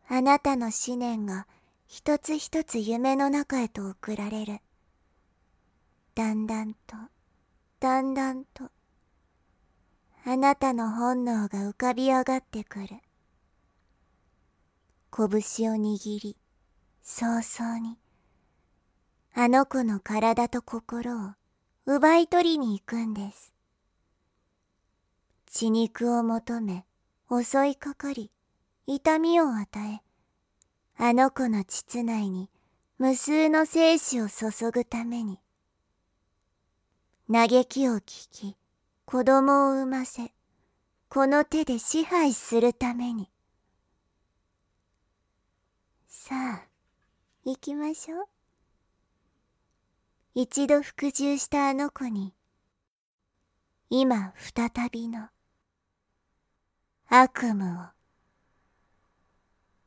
あなたの思念が一つ一つ夢の中へと送られる。だんだんと、だんだんと、あなたの本能が浮かび上がってくる。拳を握り、早々に、あの子の体と心を奪い取りに行くんです。血肉を求め、襲いかかり、痛みを与え、あの子の膣内に無数の精子を注ぐために、嘆きを聞き、子供を産ませ、この手で支配するために。さあ、行きましょう。一度服従したあの子に、今再びの悪夢を